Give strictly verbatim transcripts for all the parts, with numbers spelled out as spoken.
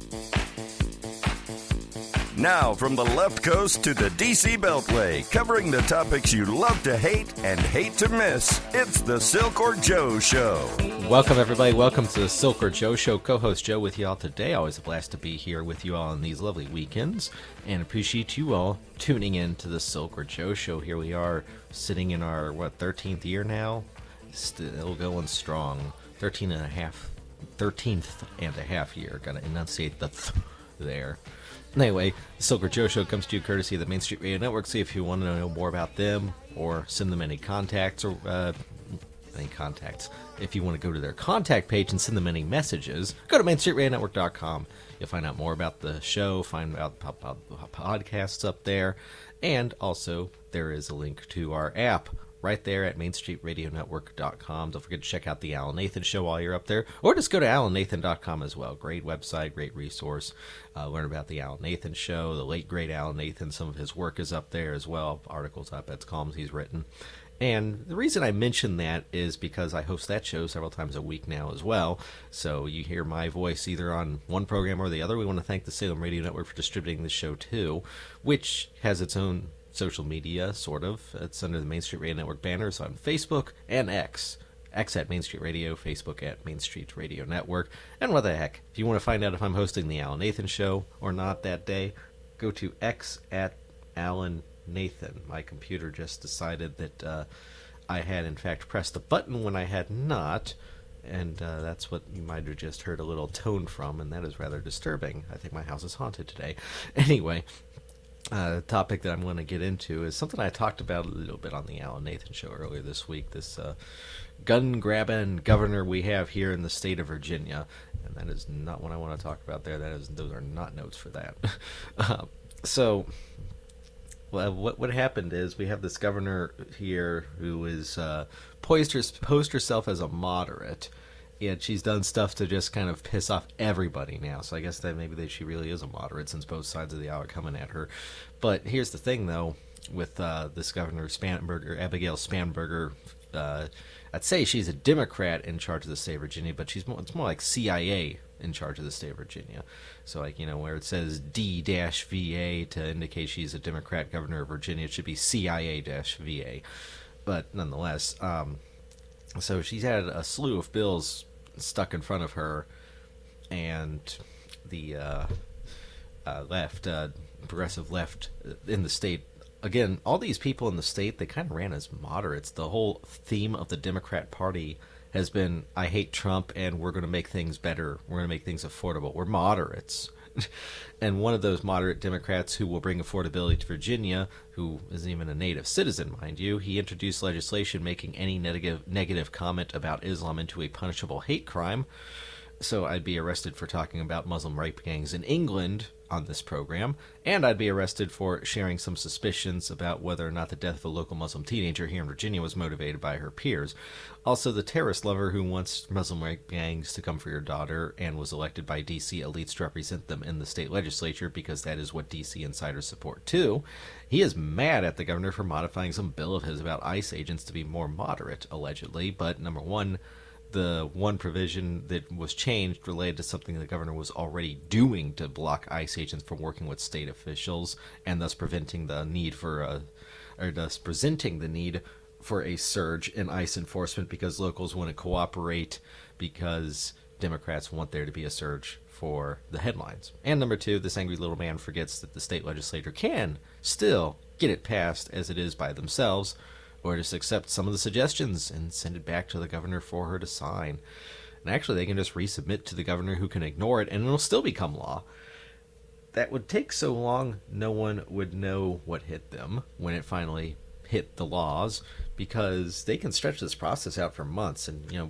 Now, from the left coast to the D C Beltway, covering the topics you love to hate and hate to miss, it's the Silk or Joe Show. Welcome, everybody. Welcome to the Silk or Joe Show. Co-host Joe with you all today. Always a blast to be here with you all on these lovely weekends, and appreciate you all tuning in to the Silk or Joe Show. Here we are, sitting in our, what, thirteenth year now? Still going strong. thirteen and a half, thirteenth and a half year. Got to enunciate the th there. Anyway, the Silk or Joe Show comes to you courtesy of the Main Street Radio Network. See if you want to know more about them or send them any contacts or uh, any contacts. If you want to go to their contact page and send them any messages, go to main street radio network dot com. You'll find out more about the show, find out about podcasts up there, and also there is a link to our app right there at main street radio network dot com. Don't forget to check out the Alan Nathan Show while you're up there, or just go to alan nathan dot com as well. Great website, great resource. Uh, learn about the Alan Nathan Show, the late, great Alan Nathan. Some of his work is up there as well, articles, op-eds, columns he's written. And the reason I mention that is because I host that show several times a week now as well. So you hear my voice either on one program or the other. We want to thank the Salem Radio Network for distributing the show too, which has its own social media, sort of. It's under the Main Street Radio Network banners on Facebook and X. X at Main Street Radio, Facebook at Main Street Radio Network. And what the heck, if you want to find out if I'm hosting the Alan Nathan Show or not that day, go to X at Alan Nathan. My computer just decided that uh, I had in fact pressed the button when I had not, and uh, that's what you might have just heard a little tone from, and that is rather disturbing. I think my house is haunted today. Anyway, Uh, the topic that I'm going to get into is something I talked about a little bit on the Alan Nathan Show earlier this week, this uh, gun-grabbing governor we have here in the state of Virginia, and that is not what I want to talk about there. That is, those are not notes for that. uh, so, well, what what happened is we have this governor here who is uh, poised her, posed herself as a moderate, and she's done stuff to just kind of piss off everybody now. So I guess that maybe that she really is a moderate since both sides of the aisle are coming at her. But here's the thing, though, with uh, this Governor Spanberger, Abigail Spanberger. Uh, I'd say she's a Democrat in charge of the state of Virginia, but she's more, it's more like C I A in charge of the state of Virginia. So, like, you know, where it says D V A to indicate she's a Democrat governor of Virginia, it should be C I A V A. But nonetheless, um, so she's had a slew of bills stuck in front of her, and the uh, uh, left, uh, progressive left in the state, again, all these people in the state, they kind of ran as moderates. The whole theme of the Democrat Party has been, I hate Trump, and we're going to make things better. We're going to make things affordable. We're moderates. And one of those moderate Democrats who will bring affordability to Virginia, who isn't even a native citizen, mind you, he introduced legislation making any negative negative comment about Islam into a punishable hate crime. So I'd be arrested for talking about Muslim rape gangs in England on this program, and I'd be arrested for sharing some suspicions about whether or not the death of a local Muslim teenager here in Virginia was motivated by her peers. Also, the terrorist lover who wants Muslim rape gangs to come for your daughter and was elected by D C elites to represent them in the state legislature, because that is what D C insiders support too. He is mad at the governor for modifying some bill of his about ICE agents to be more moderate, allegedly, but number one, the one provision that was changed related to something the governor was already doing to block ICE agents from working with state officials, and thus preventing the need for a, or thus presenting the need for a surge in ICE enforcement, because locals want to cooperate because Democrats want there to be a surge for the headlines. And number two, this angry little man forgets that the state legislature can still get it passed as it is by themselves, or just accept some of the suggestions and send it back to the governor for her to sign. And actually, they can just resubmit to the governor, who can ignore it, and it'll still become law. That would take so long, no one would know what hit them when it finally hit the laws, because they can stretch this process out for months. And, you know,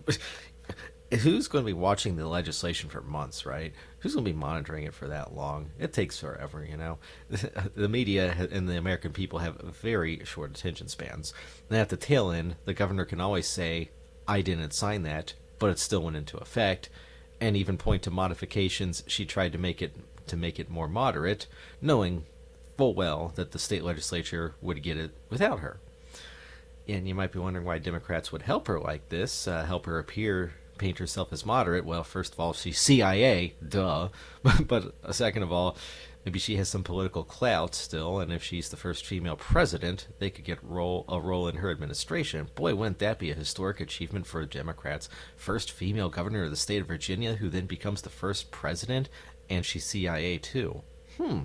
who's going to be watching the legislation for months, right? Who's going to be monitoring it for that long? It takes forever, you know. The media and the American people have very short attention spans. And at the tail end, the governor can always say, I didn't sign that, but it still went into effect, and even point to modifications she tried to make it to make it more moderate, knowing full well that the state legislature would get it without her. And you might be wondering why Democrats would help her like this, uh, help her appear paint herself as moderate. Well, first of all, she's C I A, duh. But, but uh, second of all, maybe she has some political clout still, and if she's the first female president, they could get role, a role in her administration. Boy, wouldn't that be a historic achievement for Democrats. First female governor of the state of Virginia, who then becomes the first president, and she's C I A too. Hmm.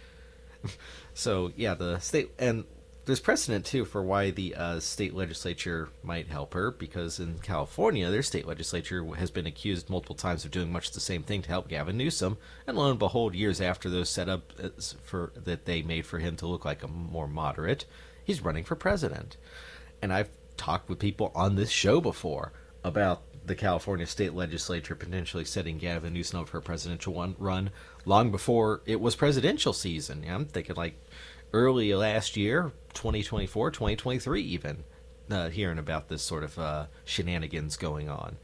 So, yeah, the state... and there's precedent, too, for why the uh, state legislature might help her, because in California, their state legislature has been accused multiple times of doing much the same thing to help Gavin Newsom, and lo and behold, years after those set up for, that they made for him to look like a more moderate, he's running for president. And I've talked with people on this show before about the California state legislature potentially setting Gavin Newsom up for a presidential one, run long before it was presidential season. I'm thinking like early last year, twenty twenty-four, twenty twenty-three even, uh, hearing about this sort of uh, shenanigans going on.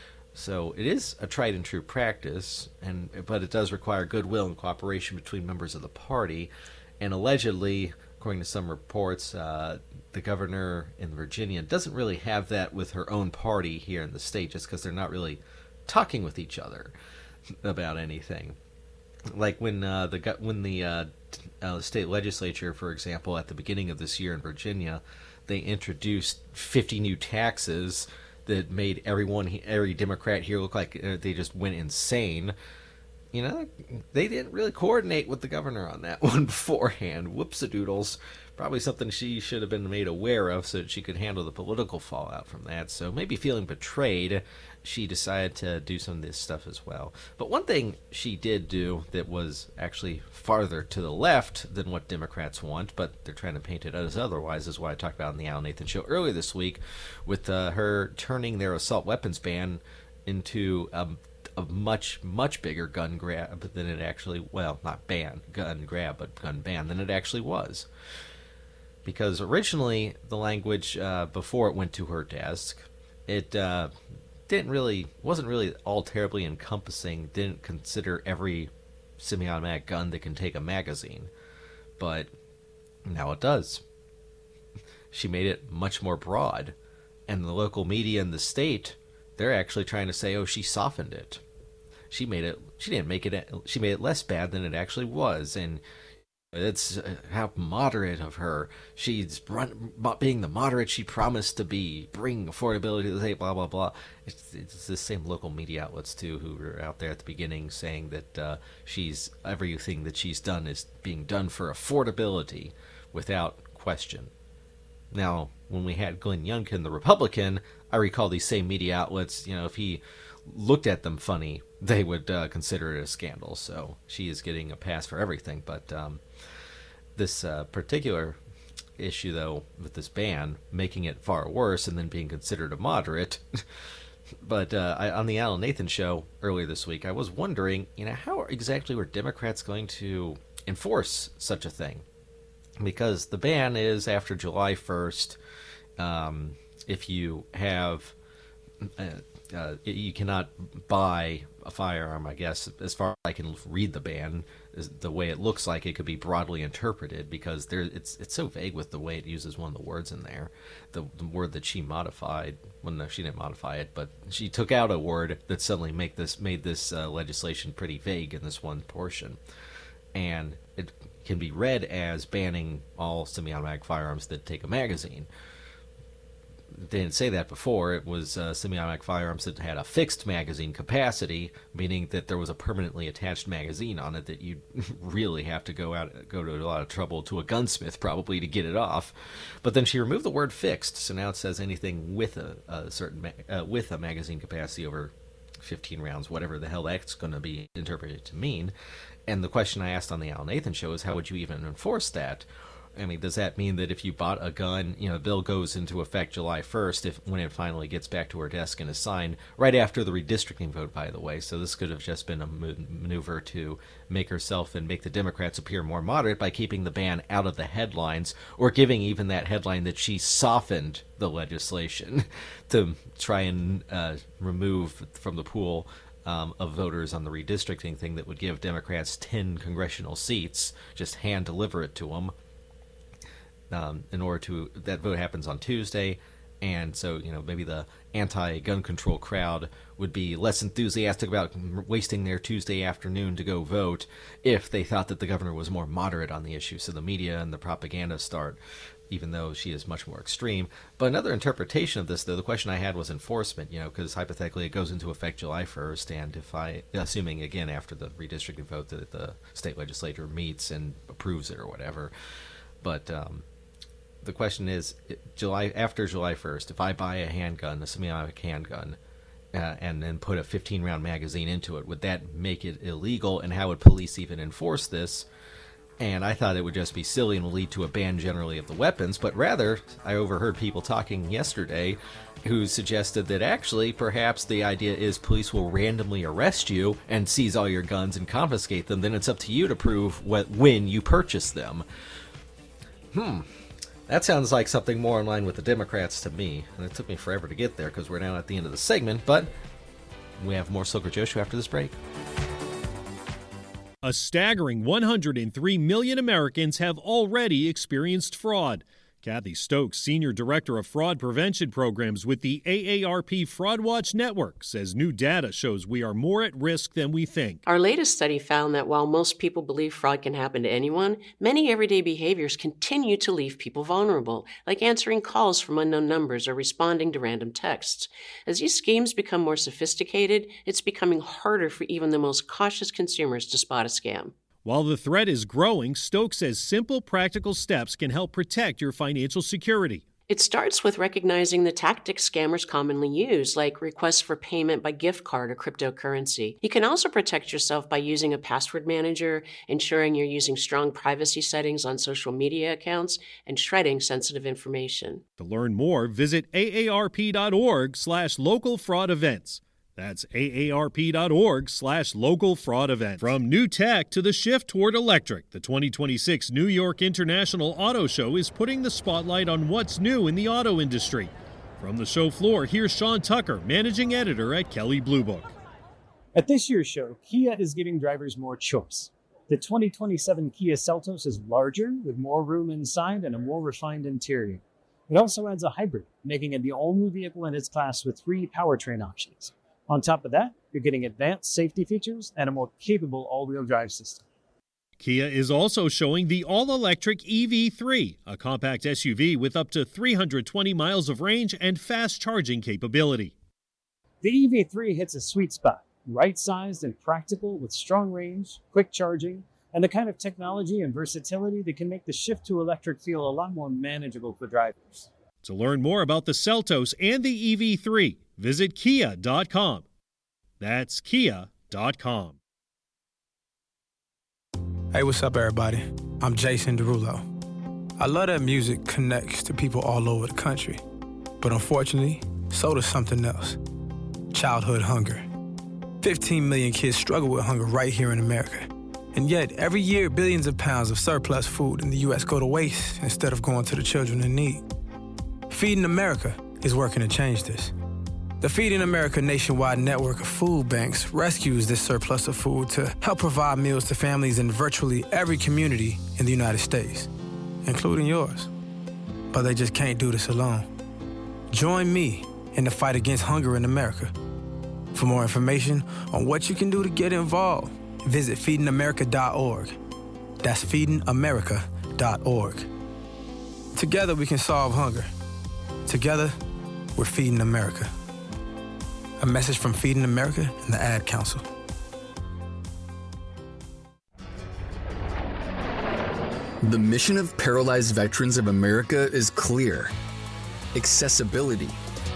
So it is a tried and true practice, and but it does require goodwill and cooperation between members of the party. And allegedly, according to some reports, uh, the governor in Virginia doesn't really have that with her own party here in the state, just because they're not really talking with each other about anything. Like when uh, the when the uh, uh, state legislature, for example, at the beginning of this year in Virginia, they introduced fifty new taxes that made everyone, every Democrat here look like they just went insane. You know, they didn't really coordinate with the governor on that one beforehand. Whoops-a-doodles. Probably something she should have been made aware of so that she could handle the political fallout from that. So maybe feeling betrayed, she decided to do some of this stuff as well. But one thing she did do that was actually farther to the left than what Democrats want, but they're trying to paint it as otherwise, is what I talked about in the Al Nathan Show earlier this week, with uh, her turning their assault weapons ban into a, a much, much bigger gun grab than it actually, well, not ban, gun grab, but gun ban than it actually was. Because originally, the language, uh, before it went to her desk, it uh, didn't really, wasn't really all terribly encompassing, didn't consider every semi-automatic gun that can take a magazine. But now it does. She made it much more broad. And the local media in the state, they're actually trying to say, oh, she softened it. She made it, she didn't make it, she made it less bad than it actually was. And it's uh, how moderate of her. She's run, being the moderate she promised to be, bring affordability to the state, blah, blah, blah. It's, it's the same local media outlets, too, who were out there at the beginning saying that uh, she's everything that she's done is being done for affordability without question. Now, when we had Glenn Youngkin, the Republican, I recall these same media outlets, you know, if he looked at them funny, they would uh, consider it a scandal. So she is getting a pass for everything. But um, this uh, particular issue, though, with this ban, making it far worse and then being considered a moderate. But uh, I, on the Alan Nathan Show earlier this week, I was wondering, you know, how exactly were Democrats going to enforce such a thing? Because the ban is after July first. Um, if you have... Uh, Uh, you cannot buy a firearm, I guess, as far as I can read the ban, is the way it looks like it could be broadly interpreted, because there it's it's so vague with the way it uses one of the words in there. The, the word that she modified, well, no, she didn't modify it, but she took out a word that suddenly make this made this uh, legislation pretty vague in this one portion. And it can be read as banning all semi-automatic firearms that take a magazine. They didn't say that before. It was uh, semi-automatic firearms that had a fixed magazine capacity, meaning that there was a permanently attached magazine on it that you'd really have to go out, go to a lot of trouble to a gunsmith probably to get it off. But then she removed the word fixed, so now it says anything with a, a certain ma- uh, with a magazine capacity over fifteen rounds, whatever the hell that's going to be interpreted to mean. And the question I asked on the Al Nathan Show is, how would you even enforce that? I mean, does that mean that if you bought a gun, you know, the bill goes into effect July first, if when it finally gets back to her desk and is signed, right after the redistricting vote, by the way. So this could have just been a maneuver to make herself and make the Democrats appear more moderate by keeping the ban out of the headlines, or giving even that headline that she softened the legislation to try and uh, remove from the pool Um, of voters on the redistricting thing that would give Democrats ten congressional seats, just hand deliver it to them. Um, in order to, that vote happens on Tuesday. And so, you know, maybe the anti-gun control crowd would be less enthusiastic about wasting their Tuesday afternoon to go vote if they thought that the governor was more moderate on the issue. So the media and the propaganda start, even though she is much more extreme. But another interpretation of this, though, the question I had was enforcement, you know, because hypothetically it goes into effect July first, and if I, assuming, again, after the redistricting vote that the state legislature meets and approves it or whatever. But um, the question is, July after July first, if I buy a handgun, a semi-automatic handgun, uh, and then put a fifteen-round magazine into it, would that make it illegal, and how would police even enforce this? And I thought it would just be silly and lead to a ban generally of the weapons, but rather, I overheard people talking yesterday who suggested that actually, perhaps the idea is police will randomly arrest you and seize all your guns and confiscate them. Then it's up to you to prove what, when you purchase them. Hmm. That sounds like something more in line with the Democrats to me. And it took me forever to get there because we're now at the end of the segment, but we have more Silk or Joe Show after this break. A staggering one hundred three million Americans have already experienced fraud. Kathy Stokes, Senior Director of Fraud Prevention Programs with the A A R P Fraud Watch Network, says new data shows we are more at risk than we think. Our latest study found that while most people believe fraud can happen to anyone, many everyday behaviors continue to leave people vulnerable, like answering calls from unknown numbers or responding to random texts. As these schemes become more sophisticated, it's becoming harder for even the most cautious consumers to spot a scam. While the threat is growing, Stokes says simple, practical steps can help protect your financial security. It starts with recognizing the tactics scammers commonly use, like requests for payment by gift card or cryptocurrency. You can also protect yourself by using a password manager, ensuring you're using strong privacy settings on social media accounts, and shredding sensitive information. To learn more, visit aarp.org slash local fraud events. That's aarp.org slash local fraud event. From new tech to the shift toward electric, the twenty twenty-six New York International Auto Show is putting the spotlight on what's new in the auto industry. From the show floor, here's Sean Tucker, managing editor at Kelley Blue Book. At this year's show, Kia is giving drivers more choice. The twenty twenty-seven Kia Seltos is larger, with more room inside and a more refined interior. It also adds a hybrid, making it the only vehicle in its class with three powertrain options. On top of that, you're getting advanced safety features and a more capable all-wheel drive system. Kia is also showing the all-electric E V three, a compact S U V with up to three hundred twenty miles of range and fast charging capability. The E V three hits a sweet spot, right-sized and practical with strong range, quick charging, and the kind of technology and versatility that can make the shift to electric feel a lot more manageable for drivers. To learn more about the Seltos and the E V three, visit kia dot com. That's kia dot com. Hey, what's up, everybody? I'm Jason Derulo. I love that music connects to people all over the country. But unfortunately, so does something else. Childhood hunger. fifteen million kids struggle with hunger right here in America. And yet, every year, billions of pounds of surplus food in the U S go to waste instead of going to the children in need. Feeding America is working to change this. The Feeding America nationwide network of food banks rescues this surplus of food to help provide meals to families in virtually every community in the United States, including yours. But they just can't do this alone. Join me in the fight against hunger in America. For more information on what you can do to get involved, visit feeding america dot org. That's feeding america dot org. Together we can solve hunger. Together, we're Feeding America. A message from Feeding America and the Ad Council. The mission of Paralyzed Veterans of America is clear: accessibility.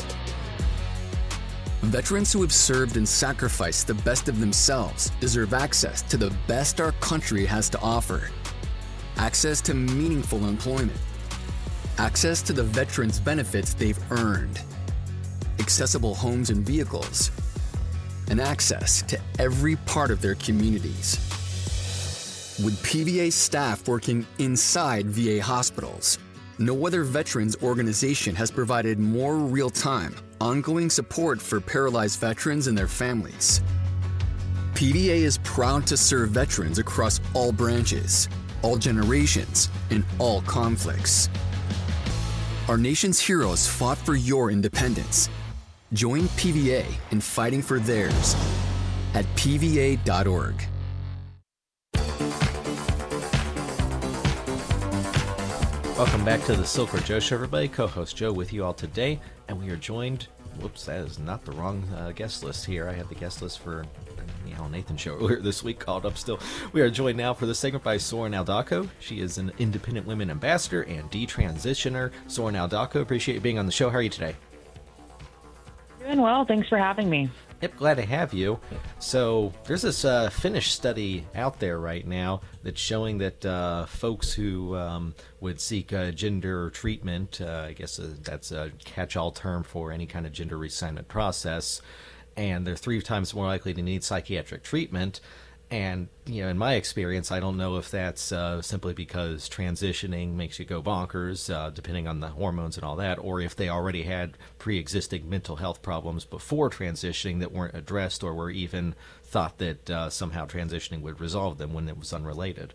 Veterans who have served and sacrificed the best of themselves deserve access to the best our country has to offer. Access to meaningful employment. Access to the veterans' benefits they've earned. Accessible homes and vehicles. And access to every part of their communities. With P V A staff working inside V A hospitals, no other veterans organization has provided more real-time, ongoing support for paralyzed veterans and their families. P V A is proud to serve veterans across all branches, all generations, and all conflicts. Our nation's heroes fought for your independence. Join P V A in fighting for theirs at P V A dot org. Welcome back to the Silk Road Joe Show, everybody. Co-host Joe with you all today, and we are joined. Whoops, that is not the wrong uh, guest list here. I had the guest list for the Al Nathan show earlier this week called up still. We are joined now for the segment by Soren Aldako. She is an independent women ambassador and detransitioner. Soren Aldako, appreciate you being on the show. How are you today? Doing well. Thanks for having me. Yep, glad to have you. So there's this uh, Finnish study out there right now that's showing that uh, folks who um, would seek uh, gender treatment, uh, I guess uh, that's a catch-all term for any kind of gender reassignment process, and they're three times more likely to need psychiatric treatment. And, you know, in my experience, I don't know if that's uh, simply because transitioning makes you go bonkers, uh, depending on the hormones and all that, or if they already had pre-existing mental health problems before transitioning that weren't addressed or were even thought that uh, somehow transitioning would resolve them when it was unrelated.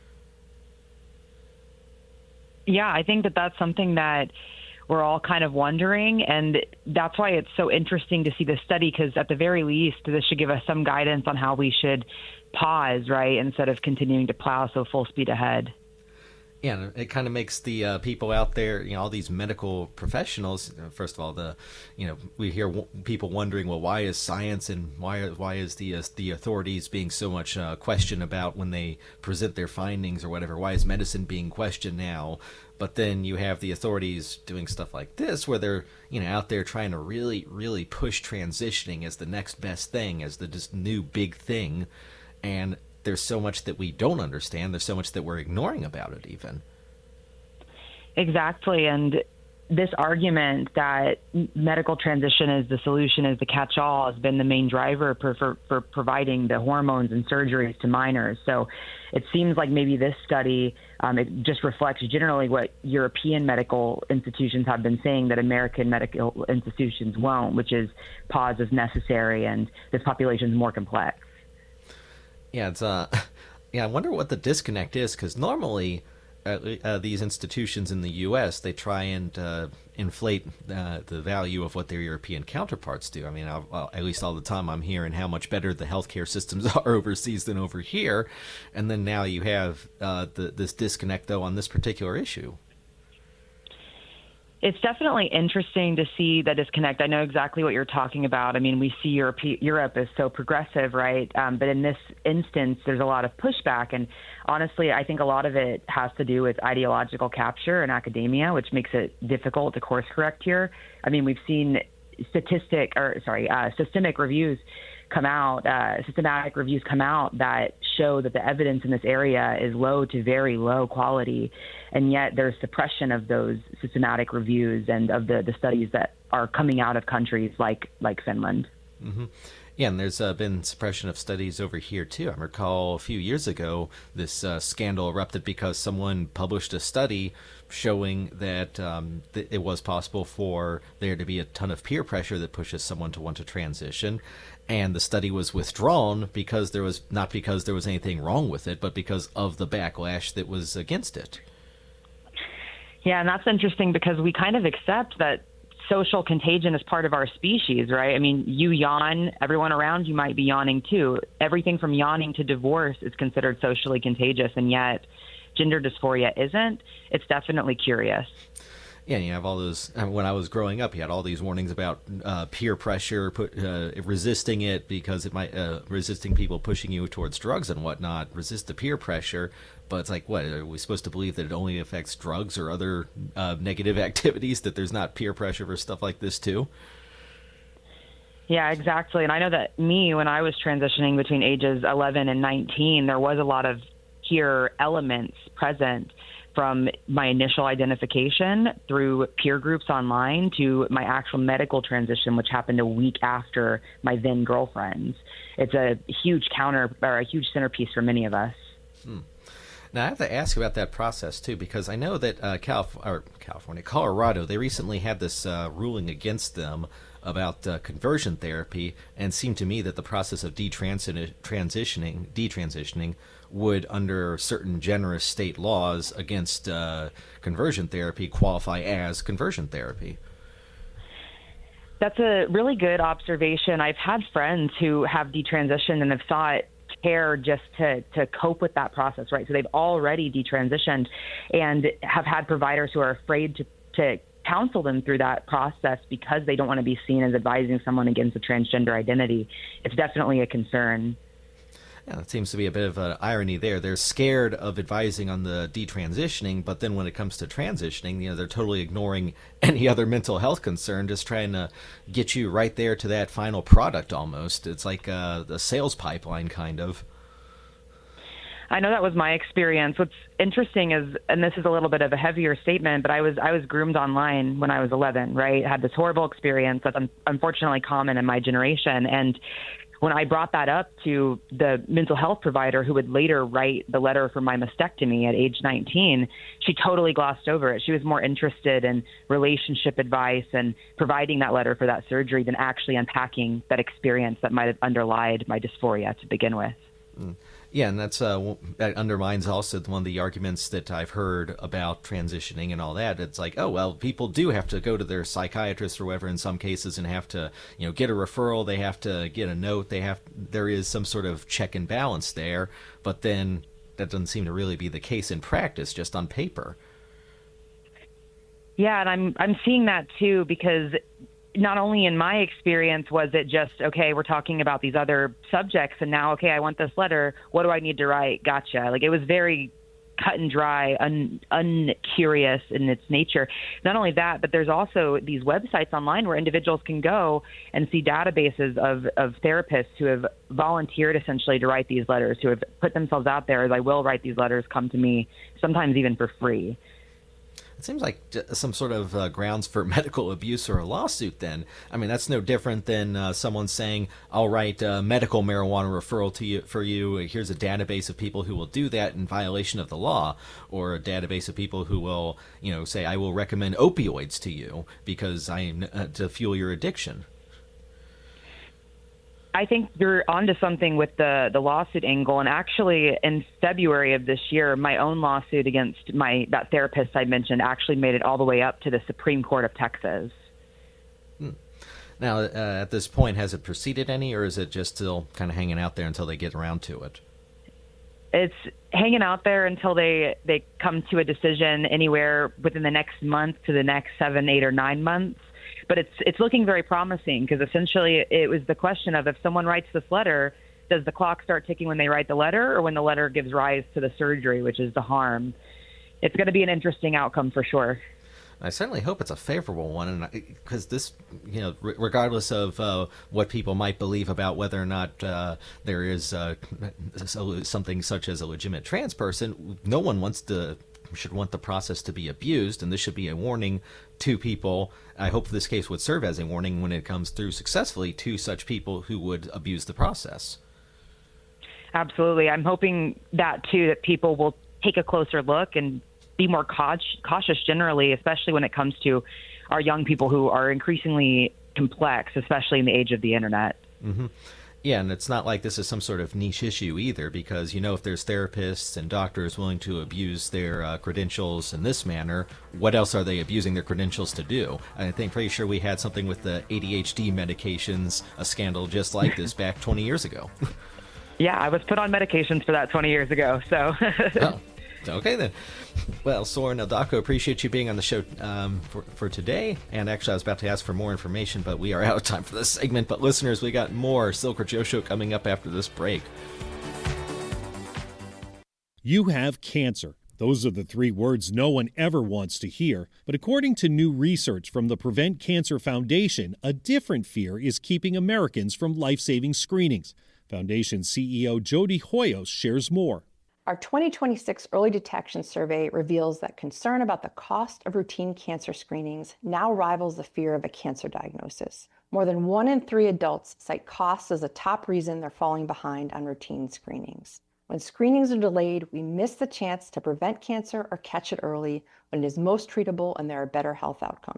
Yeah, I think that that's something that we're all kind of wondering, and that's why it's so interesting to see this study, because at the very least, this should give us some guidance on how we should pause, right, instead of continuing to plow so full speed ahead. Yeah, and it kind of makes the uh, people out there, you know, all these medical professionals. First of all, the, you know, we hear w- people wondering, well, why is science and why why is the uh, the authorities being so much uh, questioned about when they present their findings or whatever? Why is medicine being questioned now? But then you have the authorities doing stuff like this, where they're, you know, out there trying to really, really push transitioning as the next best thing, as the just new big thing, and there's so much that we don't understand. There's so much that we're ignoring about it even. Exactly. And this argument that medical transition is the solution, is the catch-all, has been the main driver for, for, for providing the hormones and surgeries to minors. So it seems like maybe this study, um, it just reflects generally what European medical institutions have been saying that American medical institutions won't, which is pause is necessary and this population is more complex. Yeah, it's uh, yeah. I wonder what the disconnect is, because normally uh, uh, these institutions in the U S, they try and uh, inflate uh, the value of what their European counterparts do. I mean, I'll, I'll, at least all the time I'm hearing how much better the healthcare systems are overseas than over here, and then now you have uh, the, this disconnect though on this particular issue. It's definitely interesting to see the disconnect. I know exactly what you're talking about. I mean, we see Europe, Europe is so progressive, right? Um, but in this instance, there's a lot of pushback. And honestly, I think a lot of it has to do with ideological capture in academia, which makes it difficult to course correct here. I mean, we've seen statistic or sorry, uh, systemic reviews come out, uh, systematic reviews come out that show that the evidence in this area is low to very low quality. And yet there's suppression of those systematic reviews and of the, the studies that are coming out of countries like, like Finland. Mm-hmm. Yeah, and there's uh, been suppression of studies over here, too. I recall a few years ago, this uh, scandal erupted because someone published a study showing that um, th- it was possible for there to be a ton of peer pressure that pushes someone to want to transition. And the study was withdrawn because there was not because there was anything wrong with it, but because of the backlash that was against it. Yeah, and that's interesting because we kind of accept that social contagion is part of our species, right? I mean, you yawn, everyone around you might be yawning too. Everything from yawning to divorce is considered socially contagious, and yet gender dysphoria isn't. It's definitely curious. Yeah, you have all those. When I was growing up, you had all these warnings about uh, peer pressure, put, uh, resisting it because it might uh, resisting people pushing you towards drugs and whatnot. Resist the peer pressure, but it's like, what are we supposed to believe that it only affects drugs or other uh, negative activities? That there's not peer pressure for stuff like this too? Yeah, exactly. And I know that me, when I was transitioning between ages eleven and nineteen, there was a lot of peer elements present, from my initial identification through peer groups online to my actual medical transition, which happened a week after my then girlfriend's. It's a huge counter or a huge centerpiece for many of us. Hmm. Now, I have to ask about that process, too, because I know that uh, Calif- or California, Colorado, they recently had this uh, ruling against them about uh, conversion therapy, and seemed to me that the process of detransitioning, transitioning, detransitioning would, under certain generous state laws against uh, conversion therapy, qualify as conversion therapy. That's a really good observation. I've had friends who have detransitioned and have sought care just to, to cope with that process, right? So they've already detransitioned and have had providers who are afraid to, to counsel them through that process because they don't want to be seen as advising someone against a transgender identity. It's definitely a concern. Yeah, that seems to be a bit of an irony there. They're scared of advising on the detransitioning, but then when it comes to transitioning, you know, they're totally ignoring any other mental health concern, just trying to get you right there to that final product almost. It's like uh, the sales pipeline, kind of. I know that was my experience. What's interesting is, and this is a little bit of a heavier statement, but I was I was groomed online when I was eleven, right? I had this horrible experience that's un- unfortunately common in my generation. And when I brought that up to the mental health provider who would later write the letter for my mastectomy at age nineteen, she totally glossed over it. She was more interested in relationship advice and providing that letter for that surgery than actually unpacking that experience that might have underlied my dysphoria to begin with. Mm. Yeah, and that's uh, that undermines also one of the arguments that I've heard about transitioning and all that. It's like, oh, well, people do have to go to their psychiatrist or whatever in some cases and have to, you know, get a referral. They have to get a note. They have there is some sort of check and balance there. But then that doesn't seem to really be the case in practice, just on paper. Yeah, and I'm I'm seeing that too, because not only in my experience was it just, okay, we're talking about these other subjects and now, okay, I want this letter. What do I need to write? Gotcha. Like, it was very cut and dry, un, uncurious in its nature. Not only that, but there's also these websites online where individuals can go and see databases of, of therapists who have volunteered essentially to write these letters, who have put themselves out there as, I will write these letters, come to me, sometimes even for free. It seems like some sort of uh, grounds for medical abuse or a lawsuit then. I mean, that's no different than uh, someone saying, I'll write a medical marijuana referral to you for you. Here's a database of people who will do that in violation of the law, or a database of people who will, you know, say, I will recommend opioids to you because I uh, to fuel your addiction. I think you're onto something with the, the lawsuit angle. And actually, in February of this year, my own lawsuit against my that therapist I mentioned actually made it all the way up to the Supreme Court of Texas. Hmm. Now, uh, at this point, has it proceeded any, or is it just still kind of hanging out there until they get around to it? It's hanging out there until they, they come to a decision anywhere within the next month to the next seven, eight, or nine months. But it's it's looking very promising, because essentially it was the question of, if someone writes this letter, does the clock start ticking when they write the letter or when the letter gives rise to the surgery, which is the harm? It's going to be an interesting outcome for sure. I certainly hope it's a favorable one, and because this, you know, r- regardless of uh, what people might believe about whether or not uh, there is uh, something such as a legitimate trans person, no one wants to should want the process to be abused, and this should be a warning to people. I hope this case would serve as a warning when it comes through successfully to such people who would abuse the process. Absolutely. I'm hoping that, too, that people will take a closer look and be more cautious generally, especially when it comes to our young people who are increasingly complex, especially in the age of the internet. Mm-hmm. Yeah, and it's not like this is some sort of niche issue either, because, you know, if there's therapists and doctors willing to abuse their uh, credentials in this manner, what else are they abusing their credentials to do? I think pretty sure we had something with the A D H D medications, a scandal just like this back twenty years ago. Yeah, I was put on medications for that twenty years ago, so... Oh. Okay, then. Well, Soren Eldako, appreciate you being on the show um, for, for today. And actually, I was about to ask for more information, but we are out of time for this segment. But listeners, we got more Silkworth Joe Show coming up after this break. You have cancer. Those are the three words no one ever wants to hear. But according to new research from the Prevent Cancer Foundation, a different fear is keeping Americans from life-saving screenings. Foundation C E O Jody Hoyos shares more. Our twenty twenty-six Early Detection Survey reveals that concern about the cost of routine cancer screenings now rivals the fear of a cancer diagnosis. More than one in three adults cite costs as a top reason they're falling behind on routine screenings. When screenings are delayed, we miss the chance to prevent cancer or catch it early when it is most treatable and there are better health outcomes.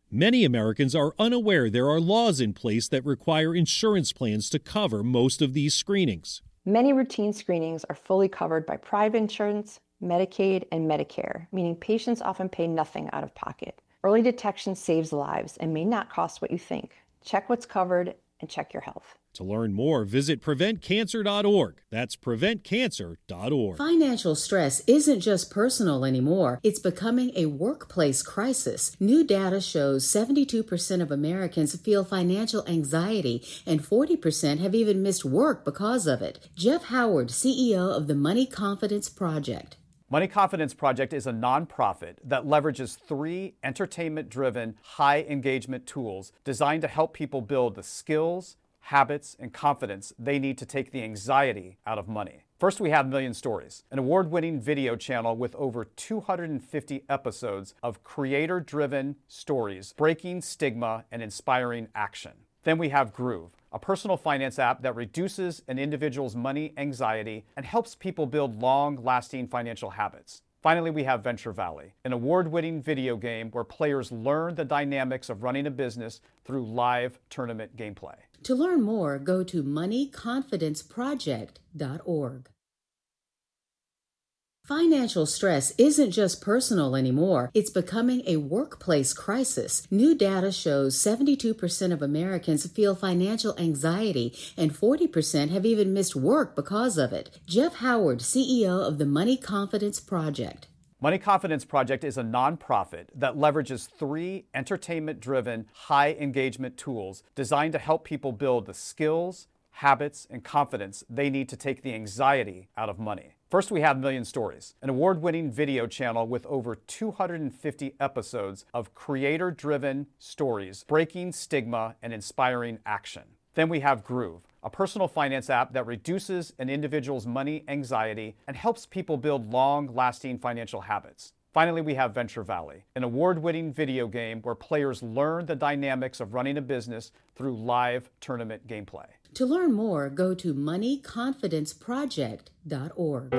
Many Americans are unaware there are laws in place that require insurance plans to cover most of these screenings. Many routine screenings are fully covered by private insurance, Medicaid, and Medicare, meaning patients often pay nothing out of pocket. Early detection saves lives and may not cost what you think. Check what's covered and check your health. To learn more, visit prevent cancer dot org. That's prevent cancer dot org. Financial stress isn't just personal anymore. It's becoming a workplace crisis. New data shows seventy-two percent of Americans feel financial anxiety, and forty percent have even missed work because of it. Jeff Howard, C E O of the Money Confidence Project. Money Confidence Project is a nonprofit that leverages three entertainment-driven, high-engagement tools designed to help people build the skills, habits, and confidence they need to take the anxiety out of money. First, we have Million Stories, an award-winning video channel with over two hundred fifty episodes of creator-driven stories, breaking stigma and inspiring action. Then we have Groove, a personal finance app that reduces an individual's money anxiety and helps people build long-lasting financial habits. Finally, we have Venture Valley, an award-winning video game where players learn the dynamics of running a business through live tournament gameplay. To learn more, go to money confidence project dot org. Financial stress isn't just personal anymore. It's becoming a workplace crisis. New data shows seventy-two percent of Americans feel financial anxiety, and forty percent have even missed work because of it. Jeff Howard, C E O of the Money Confidence Project. Money Confidence Project is a nonprofit that leverages three entertainment-driven, high-engagement tools designed to help people build the skills, habits, and confidence they need to take the anxiety out of money. First, we have Million Stories, an award-winning video channel with over two hundred fifty episodes of creator-driven stories, breaking stigma and inspiring action. Then we have Groove, a personal finance app that reduces an individual's money anxiety and helps people build long-lasting financial habits. Finally, we have Venture Valley, an award-winning video game where players learn the dynamics of running a business through live tournament gameplay. To learn more, go to money confidence project dot org.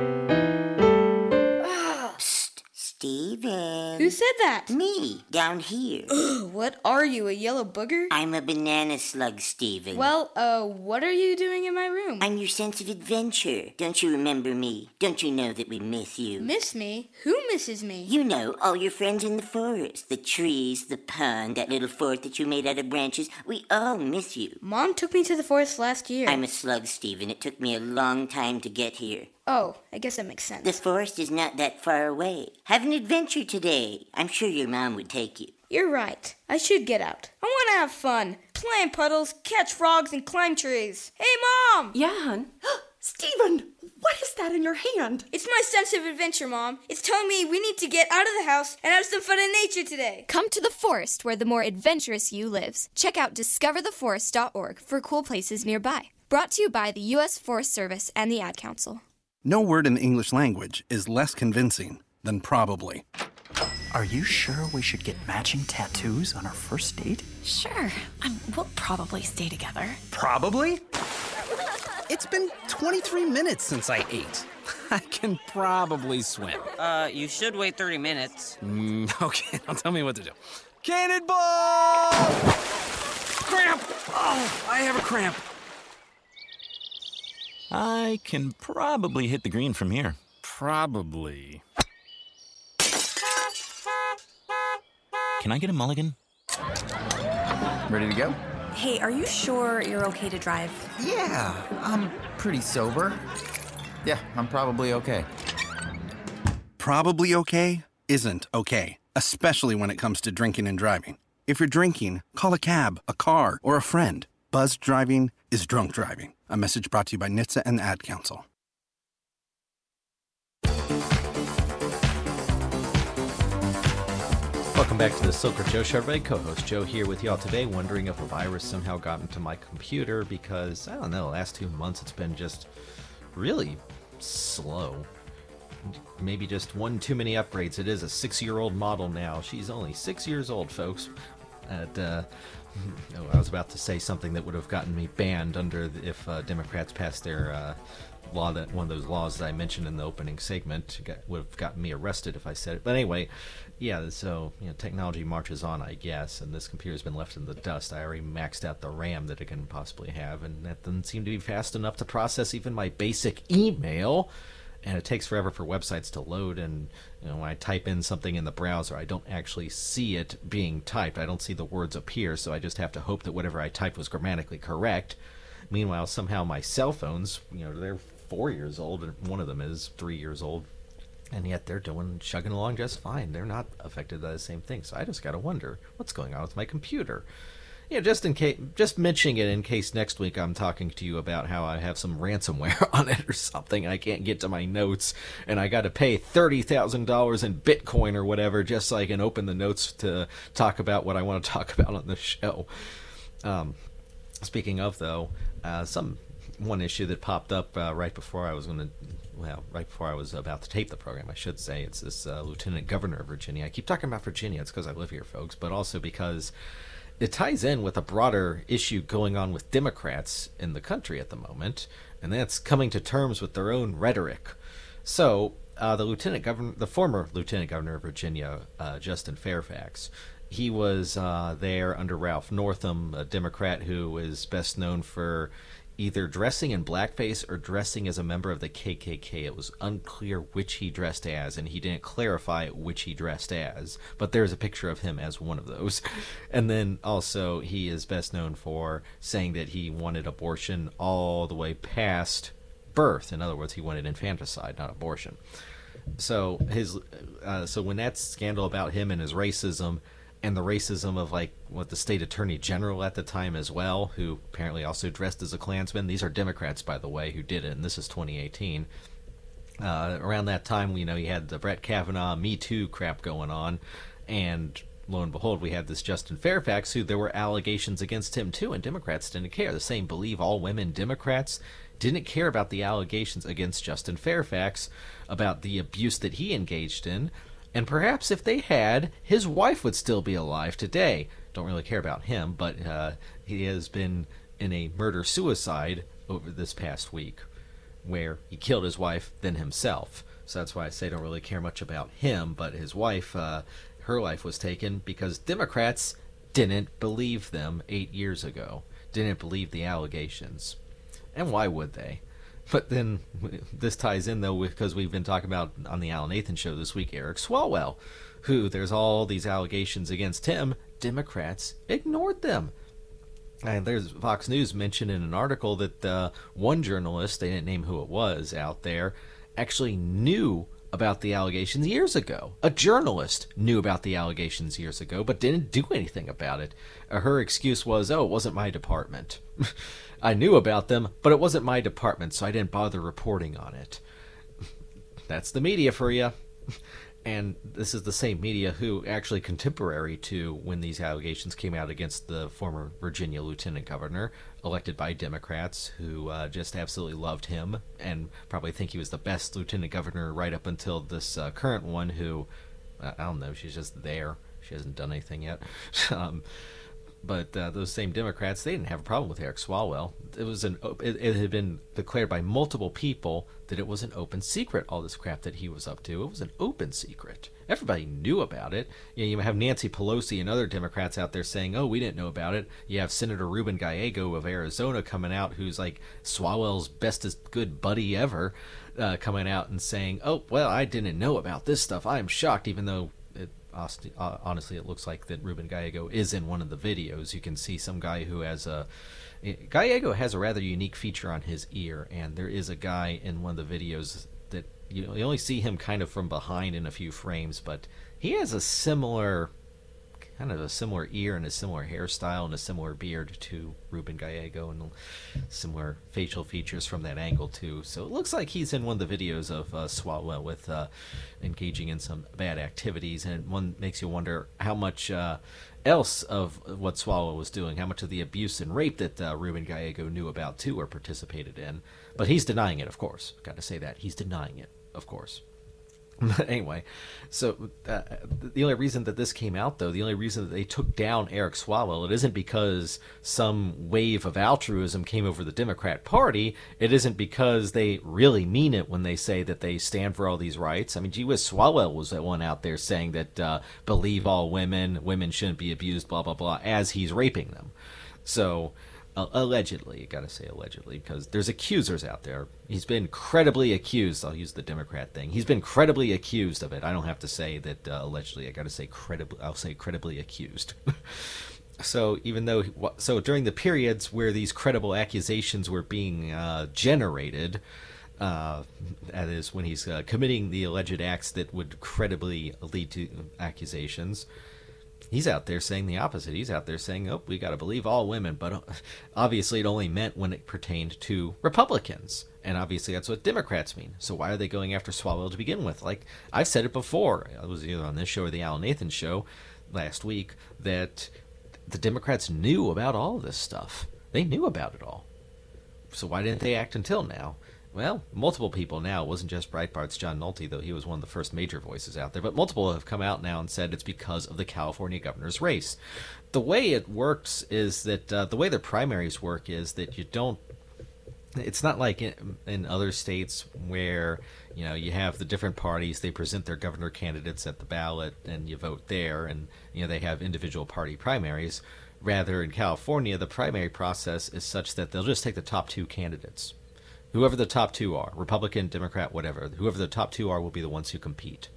Psst, Steven. Who said that? Me, down here. What are you, a yellow booger? I'm a banana slug, Steven. Well, uh, what are you doing in my room? I'm your sense of adventure. Don't you remember me? Don't you know that we miss you? Miss me? Who misses me? You know, all your friends in the forest. The trees, the pond, that little fort that you made out of branches. We all miss you. Mom took me to the forest last year. I'm a slug, Steven. It took me a long time to get here. Oh, I guess that makes sense. The forest is not that far away. Have an adventure today. I'm sure your mom would take you. You're right. I should get out. I want to have fun. Play in puddles, catch frogs, and climb trees. Hey, Mom! Yeah, hon? Steven, what is that in your hand? It's my sense of adventure, Mom. It's telling me we need to get out of the house and have some fun in nature today. Come to the forest where the more adventurous you lives. Check out discover the forest dot org for cool places nearby. Brought to you by the U S Forest Service and the Ad Council. No word in the English language is less convincing than probably. Are you sure we should get matching tattoos on our first date? Sure. Um, we'll probably stay together. Probably? It's been twenty-three minutes since I ate. I can probably swim. Uh, you should wait thirty minutes. Mm, okay, now tell me what to do. Cannonball! Cramp! Oh, I have a cramp. I can probably hit the green from here. Probably. Can I get a mulligan? Ready to go? Hey, are you sure you're okay to drive? Yeah, I'm pretty sober. Yeah, I'm probably okay. Probably okay isn't okay, especially when it comes to drinking and driving. If you're drinking, call a cab, a car, or a friend. Buzzed driving is drunk driving. A message brought to you by N H T S A and the Ad Council. Welcome back to the Silk Road Joe Show. Everybody, co-host Joe here with y'all today, wondering if a virus somehow got into my computer because, I don't know, the last two months it's been just really slow. Maybe just one too many upgrades. It is a six-year-old model now. She's only six years old, folks. And, uh, oh, I was about to say something that would have gotten me banned under the, if uh, Democrats passed their uh, law that one of those laws that I mentioned in the opening segment got, would have gotten me arrested if I said it. But anyway, yeah. So you know, technology marches on, I guess, and this computer's been left in the dust. I already maxed out the RAM that it can possibly have, and that doesn't seem to be fast enough to process even my basic email. And it takes forever for websites to load, and you know, when I type in something in the browser, I don't actually see it being typed. I don't see the words appear, so I just have to hope that whatever I typed was grammatically correct. Meanwhile, somehow my cell phones, you know, they're four years old, and one of them is three years old, and yet they're doing chugging along just fine. They're not affected by the same thing. So I just got to wonder what's going on with my computer. Yeah, just in case, just mentioning it in case next week I'm talking to you about how I have some ransomware on it or something, and I can't get to my notes, and I got to pay thirty thousand dollars in Bitcoin or whatever just so I can open the notes to talk about what I want to talk about on the show. Um, speaking of, though, uh, some one issue that popped up uh, right before I was going to, well, right before I was about to tape the program, I should say, it's this uh, Lieutenant Governor of Virginia. I keep talking about Virginia. It's because I live here, folks, but also because it ties in with a broader issue going on with Democrats in the country at the moment, and that's coming to terms with their own rhetoric. So, uh, the lieutenant governor, the former lieutenant governor of Virginia, uh, Justin Fairfax, he was uh, there under Ralph Northam, a Democrat who is best known for either dressing in blackface or dressing as a member of the K K K. It was unclear which he dressed as, and he didn't clarify which he dressed as, but there's a picture of him as one of those. And then also he is best known for saying that he wanted abortion all the way past birth. In other words, he wanted infanticide, not abortion. So his, uh, so when that scandal about him and his racism, and the racism of, like, what the state attorney general at the time as well, who apparently also dressed as a Klansman. These are Democrats, by the way, who did it, and this is twenty eighteen. Uh, around that time, you know, you had the Brett Kavanaugh Me Too crap going on, and lo and behold, we had this Justin Fairfax, who there were allegations against him, too, and Democrats didn't care. The same Believe All Women Democrats didn't care about the allegations against Justin Fairfax about the abuse that he engaged in. And perhaps if they had, his wife would still be alive today. Don't really care about him, but uh, he has been in a murder-suicide over this past week, where he killed his wife, then himself. So that's why I say don't really care much about him, but his wife, uh, her life was taken because Democrats didn't believe them eight years ago, didn't believe the allegations. And why would they? But then this ties in, though, because we've been talking about on the Alan Nathan show this week, Eric Swalwell, who there's all these allegations against him. Democrats ignored them. And there's Fox News mentioned in an article that uh, one journalist, they didn't name who it was out there, actually knew about the allegations years ago. A journalist knew about the allegations years ago, but didn't do anything about it. Uh, her excuse was, oh, it wasn't my department. I knew about them, but it wasn't my department, so I didn't bother reporting on it. That's the media for you. And this is the same media who actually contemporary to when these allegations came out against the former Virginia lieutenant governor, elected by Democrats, who uh, just absolutely loved him and probably think he was the best lieutenant governor right up until this uh, current one who, I don't know, she's just there. She hasn't done anything yet. um, But uh, those same Democrats, they didn't have a problem with Eric Swalwell. It was an it, it had been declared by multiple people that it was an open secret, all this crap that he was up to. It was an open secret. Everybody knew about it. You know, you have Nancy Pelosi and other Democrats out there saying, oh, we didn't know about it. You have Senator Ruben Gallego of Arizona coming out, who's like Swalwell's bestest good buddy ever, uh, coming out and saying, oh, well, I didn't know about this stuff. I am shocked, even though honestly, it looks like that Ruben Gallego is in one of the videos. You can see some guy who has a... Gallego has a rather unique feature on his ear, and there is a guy in one of the videos that you only see him kind of from behind in a few frames, but he has a similar... kind of a similar ear and a similar hairstyle and a similar beard to Ruben Gallego, and similar facial features from that angle too. So it looks like he's in one of the videos of uh, Swalwell with uh, engaging in some bad activities, and one makes you wonder how much uh, else of what Swalwell was doing, how much of the abuse and rape that uh, Ruben Gallego knew about too or participated in. But he's denying it, of course. Got to say that. He's denying it, of course. Anyway, so uh, the only reason that this came out, though, the only reason that they took down Eric Swalwell, it isn't because some wave of altruism came over the Democrat Party. It isn't because they really mean it when they say that they stand for all these rights. I mean, gee whiz, Swalwell was that one out there saying that uh, believe all women, women shouldn't be abused, blah, blah, blah, as he's raping them. So... Uh, allegedly, you gotta say allegedly, because there's accusers out there. He's been credibly accused. I'll use the Democrat thing. He's been credibly accused of it. I don't have to say that uh, allegedly. I gotta say credibly. I'll say credibly accused. So even though, so during the periods where these credible accusations were being uh, generated, uh, that is when he's uh, committing the alleged acts that would credibly lead to accusations, he's out there saying the opposite. He's out there saying, oh, we got to believe all women. But obviously it only meant when it pertained to Republicans. And obviously that's what Democrats mean. So why are they going after Swalwell to begin with? Like, I've said it before. I was either on this show or the Alan Nathan show last week that the Democrats knew about all of this stuff. They knew about it all. So why didn't they act until now? Well, multiple people now, it wasn't just Breitbart's John Nolte, though he was one of the first major voices out there, but multiple have come out now and said it's because of the California governor's race. The way it works is that, uh, the way the primaries work is that you don't, it's not like in, in other states where, you know, you have the different parties, they present their governor candidates at the ballot and you vote there, and, you know, they have individual party primaries. Rather, in California, the primary process is such that they'll just take the top two candidates. Whoever the top two are, Republican, Democrat, whatever, whoever the top two are will be the ones who compete.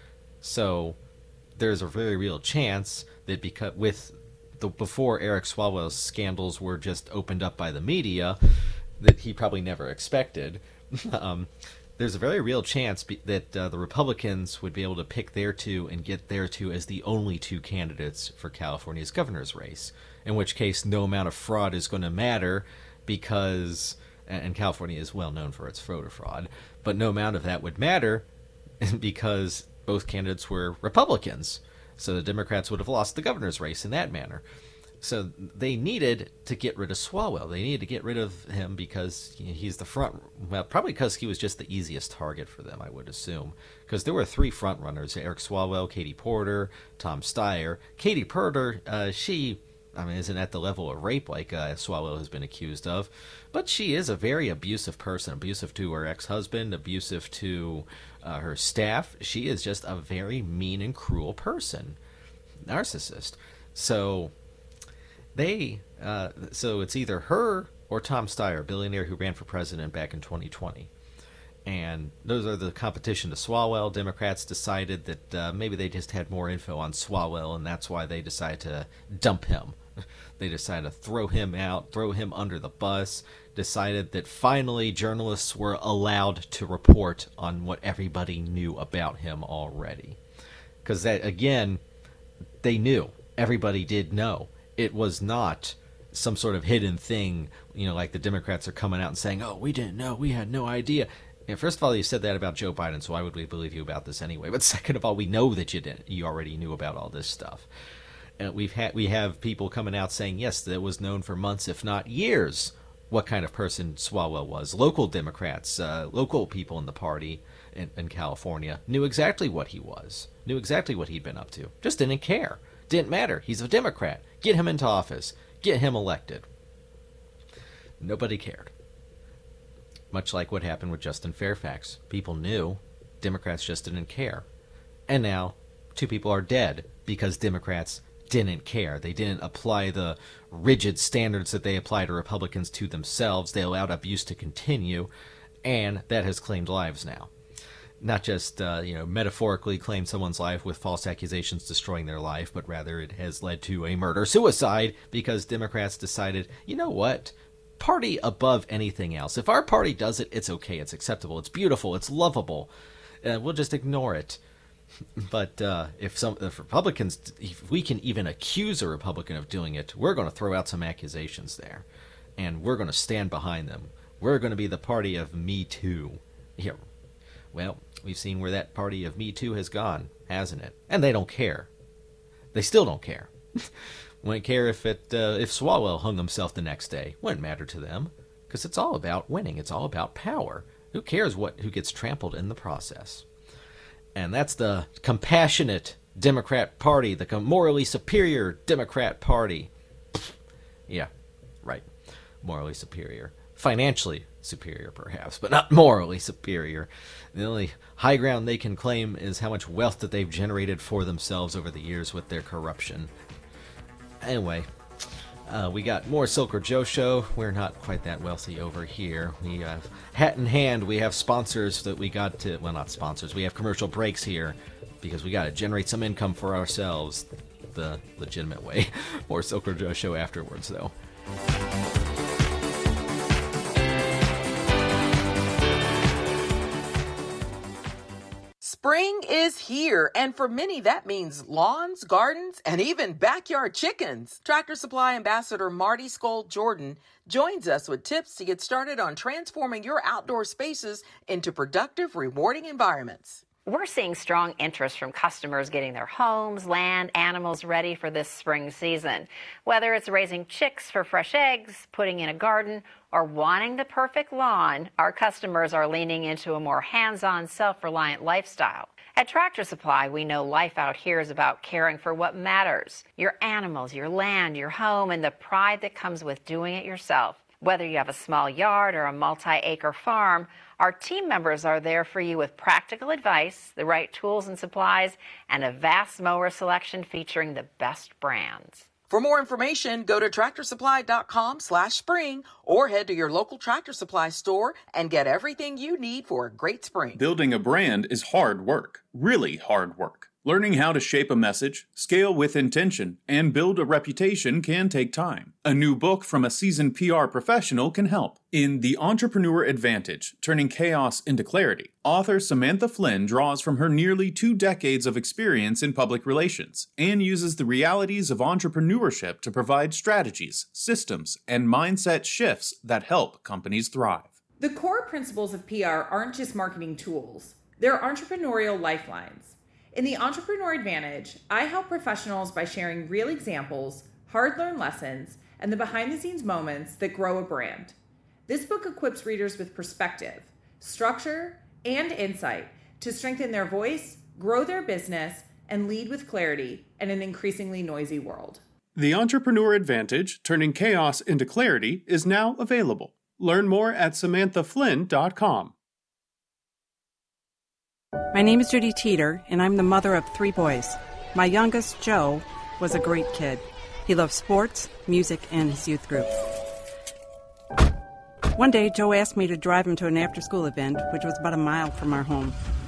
So there's a very real chance that because with the before Eric Swalwell's scandals were just opened up by the media that he probably never expected, um, there's a very real chance be, that uh, the Republicans would be able to pick their two and get their two as the only two candidates for California's governor's race, in which case no amount of fraud is going to matter because... and California is well known for its voter fraud, but no amount of that would matter because both candidates were Republicans. So the Democrats would have lost the governor's race in that manner. So they needed to get rid of Swalwell. They needed to get rid of him because he's the front, well, probably because he was just the easiest target for them, I would assume. Because there were three front runners, Eric Swalwell, Katie Porter, Tom Steyer. Katie Porter, uh, she... I mean, isn't at the level of rape like uh, Swalwell has been accused of, but she is a very abusive person, abusive to her ex-husband, abusive to uh, her staff. She is just a very mean and cruel person, narcissist. So they, uh, so it's either her or Tom Steyer, a billionaire who ran for president back in twenty twenty. And those are the competition to Swalwell. Democrats decided that uh, maybe they just had more info on Swalwell, and that's why they decided to dump him. They decided to throw him out, throw him under the bus, decided that finally journalists were allowed to report on what everybody knew about him already. Because that, again, they knew. Everybody did know. It was not some sort of hidden thing, you know, like the Democrats are coming out and saying, oh, we didn't know, we had no idea. And first of all, you said that about Joe Biden, so why would we believe you about this anyway? But second of all, we know that you didn't. You already knew about all this stuff. And we've had we have people coming out saying, yes, that was known for months, if not years, what kind of person Swalwell was. Local Democrats, uh, local people in the party in, in California knew exactly what he was, knew exactly what he'd been up to. Just didn't care. Didn't matter. He's a Democrat. Get him into office. Get him elected. Nobody cared. Much like what happened with Justin Fairfax. People knew. Democrats just didn't care. And now, two people are dead because Democrats didn't care. They didn't apply the rigid standards that they apply to Republicans to themselves. They allowed abuse to continue, and that has claimed lives now. Not just, uh, you know, metaphorically claim someone's life with false accusations destroying their life, but rather it has led to a murder-suicide because Democrats decided, you know what? Party above anything else. If our party does it, it's okay, it's acceptable, it's beautiful, it's lovable. Uh, we'll just ignore it. But uh, if some if Republicans, if we can even accuse a Republican of doing it, we're going to throw out some accusations there, and we're going to stand behind them. We're going to be the party of Me Too. Here, well, we've seen where that party of Me Too has gone, hasn't it? And they don't care. They still don't care. Wouldn't care if it uh, if Swalwell hung himself the next day. Wouldn't matter to them, because it's all about winning. It's all about power. Who cares what who gets trampled in the process? And that's the compassionate Democrat Party, the morally superior Democrat Party. Yeah, right. Morally superior. Financially superior, perhaps, but not morally superior. The only high ground they can claim is how much wealth that they've generated for themselves over the years with their corruption. Anyway, uh, we got more Silk or Joe show. We're not quite that wealthy over here. We have, hat in hand, we have sponsors that we got to, well, not sponsors, we have commercial breaks here because we got to generate some income for ourselves the legitimate way. More Silk or Joe show afterwards, though. Spring is here, and for many that means lawns, gardens, and even backyard chickens. Tractor Supply Ambassador Marty Skold Jordan joins us with tips to get started on transforming your outdoor spaces into productive, rewarding environments. We're seeing strong interest from customers getting their homes, land, animals ready for this spring season. Whether it's raising chicks for fresh eggs, putting in a garden, or wanting the perfect lawn, our customers are leaning into a more hands-on, self-reliant lifestyle. At Tractor Supply, we know life out here is about caring for what matters: your animals, your land, your home, and the pride that comes with doing it yourself. Whether you have a small yard or a multi-acre farm, our team members are there for you with practical advice, the right tools and supplies, and a vast mower selection featuring the best brands. For more information, go to tractorsupply.com slash spring or head to your local Tractor Supply store and get everything you need for a great spring. Building a brand is hard work, really hard work. Learning how to shape a message, scale with intention, and build a reputation can take time. A new book from a seasoned P R professional can help. In The Entrepreneur Advantage, Turning Chaos into Clarity, author Samantha Flynn draws from her nearly two decades of experience in public relations and uses the realities of entrepreneurship to provide strategies, systems, and mindset shifts that help companies thrive. The core principles of P R aren't just marketing tools. They're entrepreneurial lifelines. In The Entrepreneur Advantage, I help professionals by sharing real examples, hard-learned lessons, and the behind-the-scenes moments that grow a brand. This book equips readers with perspective, structure, and insight to strengthen their voice, grow their business, and lead with clarity in an increasingly noisy world. The Entrepreneur Advantage, Turning Chaos into Clarity, is now available. Learn more at samantha flynn dot com. My name is Judy Teeter, and I'm the mother of three boys. My youngest, Joe, was a great kid. He loved sports, music, and his youth group. One day, Joe asked me to drive him to an after-school event, which was about a mile from our home.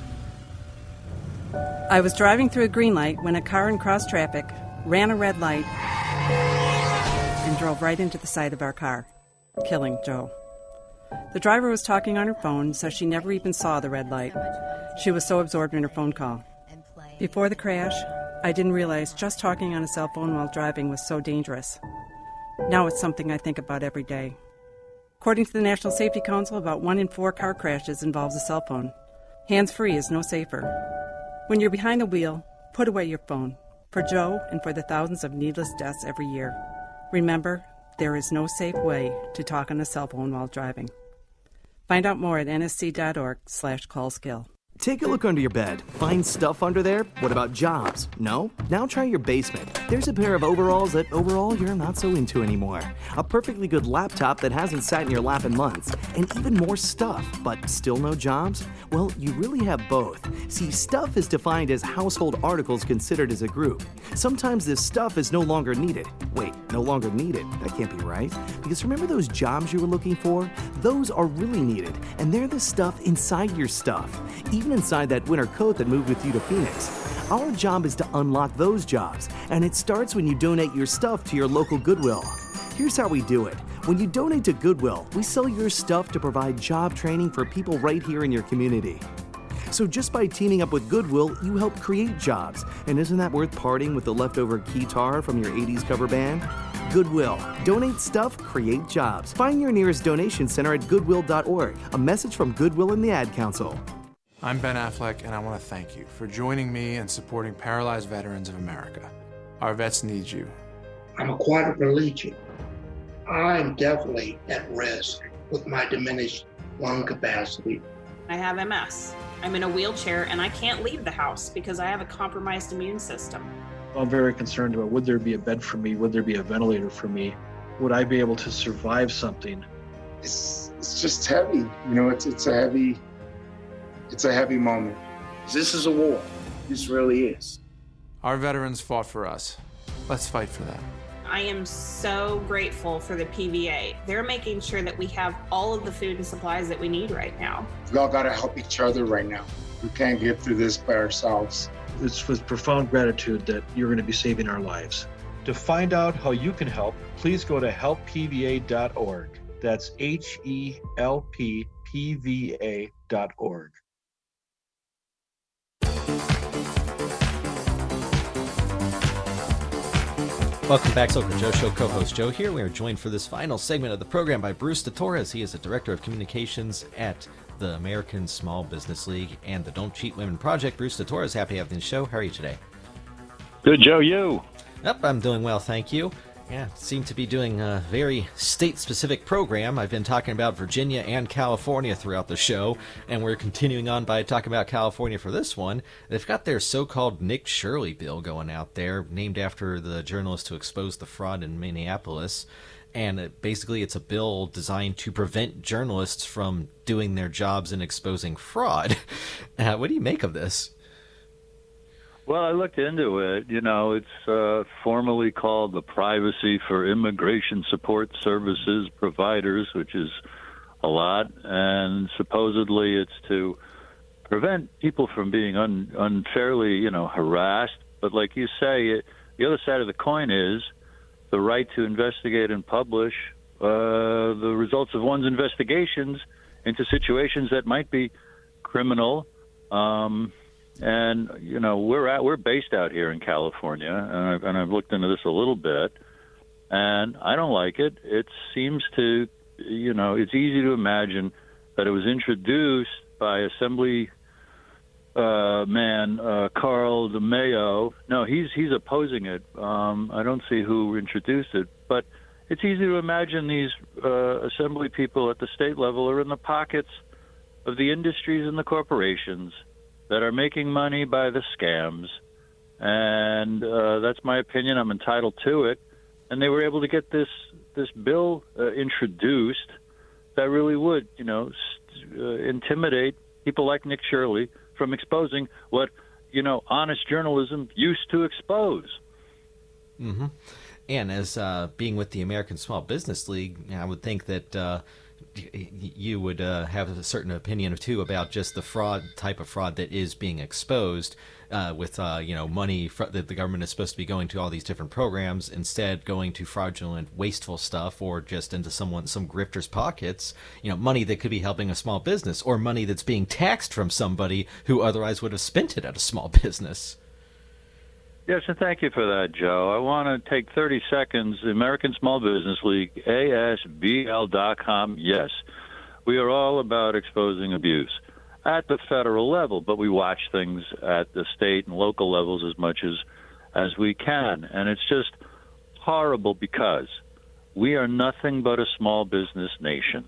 I was driving through a green light when a car in cross traffic ran a red light and drove right into the side of our car, killing Joe. The driver was talking on her phone, so she never even saw the red light. She was so absorbed in her phone call. Before the crash, I didn't realize just talking on a cell phone while driving was so dangerous. Now it's something I think about every day. According to the National Safety Council, about one in four car crashes involves a cell phone. Hands-free is no safer. When you're behind the wheel, put away your phone. For Joe and for the thousands of needless deaths every year. Remember, there is no safe way to talk on a cell phone while driving. Find out more at n s c dot org slash call skill. Take a look under your bed. Find stuff under there? What about jobs? No? Now try your basement. There's a pair of overalls that overall you're not so into anymore. A perfectly good laptop that hasn't sat in your lap in months. And even more stuff, but still no jobs? Well, you really have both. See, stuff is defined as household articles considered as a group. Sometimes this stuff is no longer needed. Wait, no longer needed? That can't be right. Because remember those jobs you were looking for? Those are really needed, and they're the stuff inside your stuff. Even inside that winter coat that moved with you to Phoenix. Our job is to unlock those jobs, and it starts when you donate your stuff to your local Goodwill. Here's how we do it. When you donate to Goodwill, we sell your stuff to provide job training for people right here in your community. So just by teaming up with Goodwill, you help create jobs. And isn't that worth parting with the leftover guitar from your eighties cover band? Goodwill. Donate stuff, create jobs. Find your nearest donation center at goodwill dot org. A message from Goodwill and the Ad Council. I'm Ben Affleck, and I want to thank you for joining me and supporting Paralyzed Veterans of America. Our vets need you. I'm a quadriplegic. I'm definitely at risk with my diminished lung capacity. I have M S. I'm in a wheelchair and I can't leave the house because I have a compromised immune system. I'm very concerned about, would there be a bed for me? Would there be a ventilator for me? Would I be able to survive something? It's it's just heavy. You know, it's it's a heavy, it's a heavy moment. This is a war. This really is. Our veterans fought for us. Let's fight for them. I am so grateful for the P V A. They're making sure that we have all of the food and supplies that we need right now. We all gotta help each other right now. We can't get through this by ourselves. It's with profound gratitude that you're going to be saving our lives. To find out how you can help, please go to help P V A dot org. That's H E L P P V A dot org. Welcome back, Silver Joe Show. Co-host Joe here. We are joined for this final segment of the program by Bruce DeTorres. He is the Director of Communications at the American Small Business League and the Don't Cheat Women Project. Bruce DeTorres, happy to have you on the show. How are you today? Good, Joe. You? Yep, I'm doing well, thank you. Yeah, seem to be doing a very state-specific program. I've been talking about Virginia and California throughout the show, and we're continuing on by talking about California for this one. They've got their so-called Nick Shirley bill going out there, named after the journalist who exposed the fraud in Minneapolis. And it, basically it's a bill designed to prevent journalists from doing their jobs and exposing fraud. Uh, what do you make of this? Well, I looked into it. You know, it's uh, formally called the Privacy for Immigration Support Services Providers, which is a lot. And supposedly it's to prevent people from being un- unfairly, you know, harassed. But like you say, it, the other side of the coin is the right to investigate and publish uh, the results of one's investigations into situations that might be criminal. Um And, you know, we're at, we're based out here in California, and I've, and I've looked into this a little bit, and I don't like it. It seems to, you know, it's easy to imagine that it was introduced by Assembly uh, man uh, Carl DeMaio. No, he's he's opposing it. Um, I don't see who introduced it, but it's easy to imagine these uh, Assembly people at the state level are in the pockets of the industries and the corporations that are making money by the scams, and uh, that's my opinion. I'm entitled to it. And they were able to get this this bill uh, introduced that really would, you know, st- uh, intimidate people like Nick Shirley from exposing what, you know, honest journalism used to expose. Mm-hmm. And as uh, being with the American Small Business League, I would think that uh, you would uh, have a certain opinion or two about just the fraud type of fraud that is being exposed uh, with, uh, you know, money fr- that the government is supposed to be going to all these different programs, instead going to fraudulent, wasteful stuff, or just into someone, some grifter's pockets, you know, money that could be helping a small business, or money that's being taxed from somebody who otherwise would have spent it at a small business. Yes, and thank you for that, Joe. I want to take thirty seconds. The American Small Business League, A S B L dot com. Yes, we are all about exposing abuse at the federal level, but we watch things at the state and local levels as much as, as we can. And it's just horrible because we are nothing but a small business nation.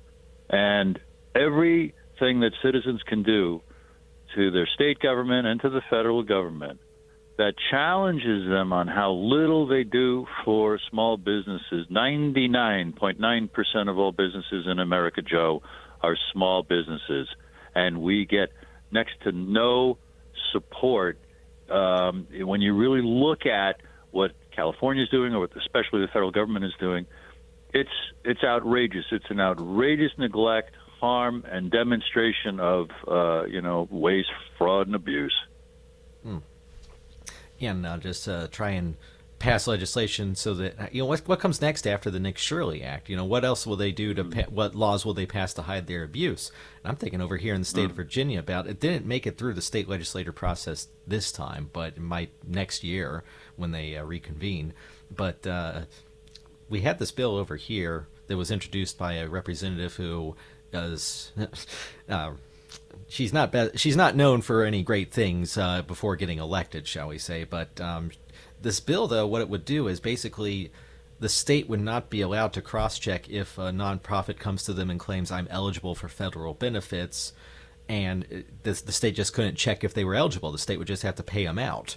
And everything that citizens can do to their state government and to the federal government that challenges them on how little they do for small businesses. ninety-nine point nine percent of all businesses in America, Joe, are small businesses. And we get next to no support um, when you really look at what California is doing, or what especially the federal government is doing. It's it's outrageous. It's an outrageous neglect, harm, and demonstration of, uh, you know, waste, fraud, and abuse. Hmm. And uh, just uh, try and pass legislation so that, you know, what what comes next after the Nick Shirley Act? You know, what else will they do to, pa- what laws will they pass to hide their abuse? And I'm thinking over here in the state mm. of Virginia about, it didn't make it through the state legislature process this time, but it might next year when they uh, reconvene. But uh, we had this bill over here that was introduced by a representative who does... uh, She's not be- she's not known for any great things uh, before getting elected, shall we say. But um, this bill, though, what it would do is basically the state would not be allowed to cross-check if a nonprofit comes to them and claims I'm eligible for federal benefits. and the, the state just couldn't check if they were eligible. The state would just have to pay them out.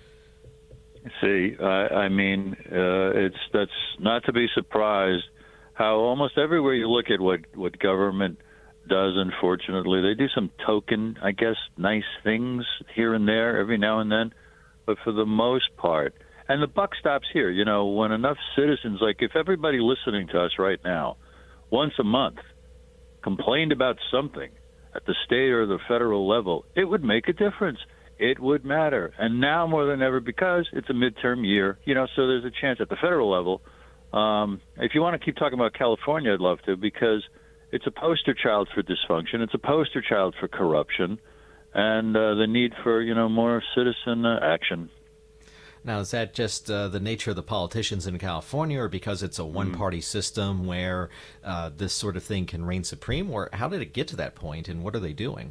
See, I, I mean, uh, it's that's not to be surprised how almost everywhere you look at what, what government does, unfortunately, they do some token, I guess, nice things here and there every now and then. But for the most part, and the buck stops here, you know, when enough citizens, like if everybody listening to us right now, once a month, complained about something at the state or the federal level, it would make a difference. It would matter. And now more than ever, because it's a midterm year, you know, so there's a chance at the federal level. Um, if you want to keep talking about California, I'd love to, because it's a poster child for dysfunction. It's a poster child for corruption and uh, the need for, you know, more citizen uh, action. Now, is that just uh, the nature of the politicians in California, or because it's a one-party mm. system where uh, this sort of thing can reign supreme? Or how did it get to that point, and what are they doing?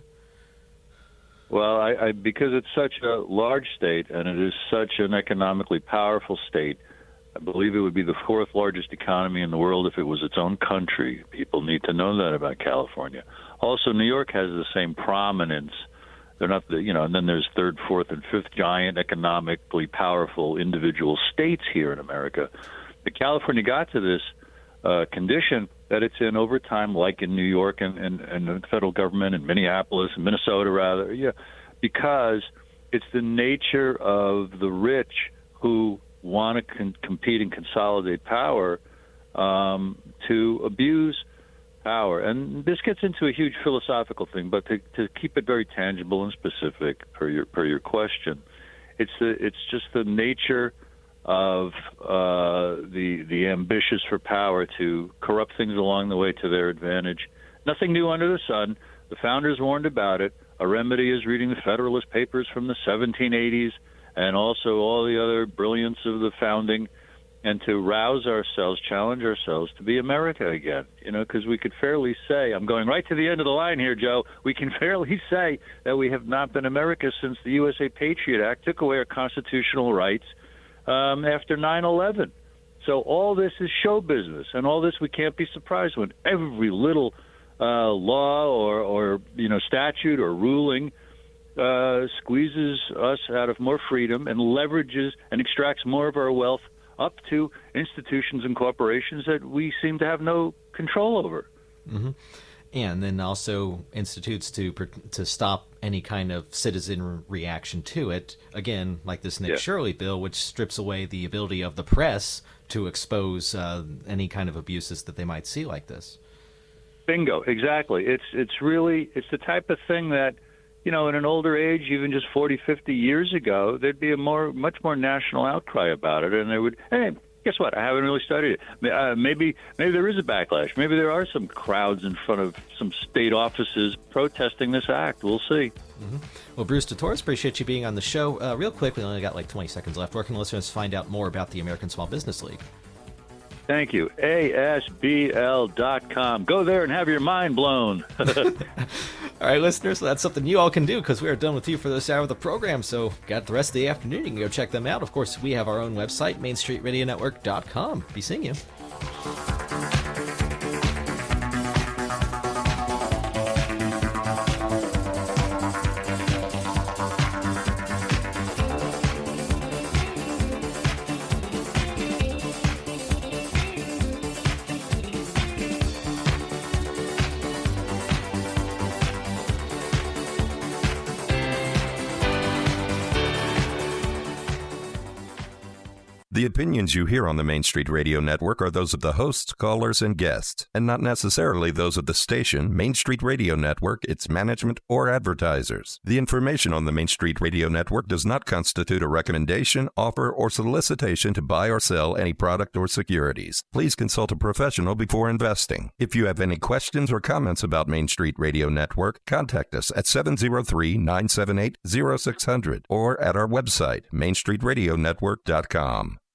Well, I, I, because it's such a large state and it is such an economically powerful state, I believe it would be the fourth largest economy in the world if it was its own country. People need to know that about California. Also, New York has the same prominence. They're not the, you know, and then there's third, fourth, and fifth giant economically powerful individual states here in America. But California got to this uh, condition that it's in over time, like in New York and, and, and the federal government and Minneapolis and Minnesota, rather, yeah, because it's the nature of the rich who want to con- compete and consolidate power um, to abuse power. And this gets into a huge philosophical thing, but to, to keep it very tangible and specific per your per your question, it's the it's just the nature of uh, the the ambitious for power to corrupt things along the way to their advantage. Nothing new under the sun. The founders warned about it. A remedy is reading the Federalist Papers from the seventeen eighties and also all the other brilliance of the founding, and to rouse ourselves, challenge ourselves to be America again. You know, because we could fairly say, I'm going right to the end of the line here, Joe, we can fairly say that we have not been America since the U S A Patriot Act took away our constitutional rights um, after nine eleven. So all this is show business, and all this we can't be surprised when every little uh, law or, or, you know, statute or ruling uh, squeezes us out of more freedom and leverages and extracts more of our wealth up to institutions and corporations that we seem to have no control over. Mm-hmm. And then also institutes to to stop any kind of citizen reaction to it. Again, like this Nick yeah. Shirley bill, which strips away the ability of the press to expose uh, any kind of abuses that they might see like this. Bingo, exactly. It's it's really, it's the type of thing that, you know, in an older age, even just forty, fifty years ago, there'd be a more, much more national outcry about it. And there would, hey, guess what? I haven't really studied it. Uh, maybe, maybe there is a backlash. Maybe there are some crowds in front of some state offices protesting this act. We'll see. Mm-hmm. Well, Bruce DeTorres, appreciate you being on the show. Uh, real quick, we only got like twenty seconds left. Where can listeners find out more about the American Small Business League? Thank you. A S B L dot com. Go there and have your mind blown. All right, listeners, so that's something you all can do because we are done with you for this hour of the program. So got the rest of the afternoon. You can go check them out. Of course, we have our own website, main street radio network dot com. Be seeing you. The opinions you hear on the Main Street Radio Network are those of the hosts, callers, and guests, and not necessarily those of the station, Main Street Radio Network, its management, or advertisers. The information on the Main Street Radio Network does not constitute a recommendation, offer, or solicitation to buy or sell any product or securities. Please consult a professional before investing. If you have any questions or comments about Main Street Radio Network, contact us at seven oh three, nine seven eight, oh six hundred or at our website, main street radio network dot com.